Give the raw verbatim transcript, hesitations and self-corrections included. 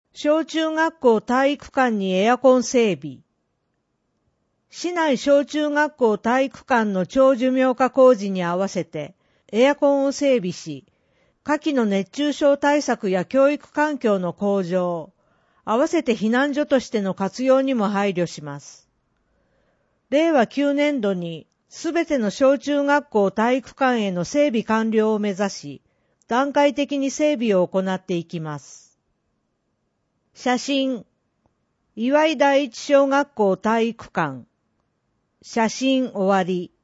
小中学校体育館にエアコン整備。市内小中学校体育館の長寿命化工事に合わせてエアコンを整備し、夏季の熱中症対策や教育環境の向上、合わせて避難所としての活用にも配慮します。れいわきゅうねんどにすべての小中学校体育館への整備完了を目指し、段階的に整備を行っていきます。写真、岩井第一小学校体育館。写真終わり。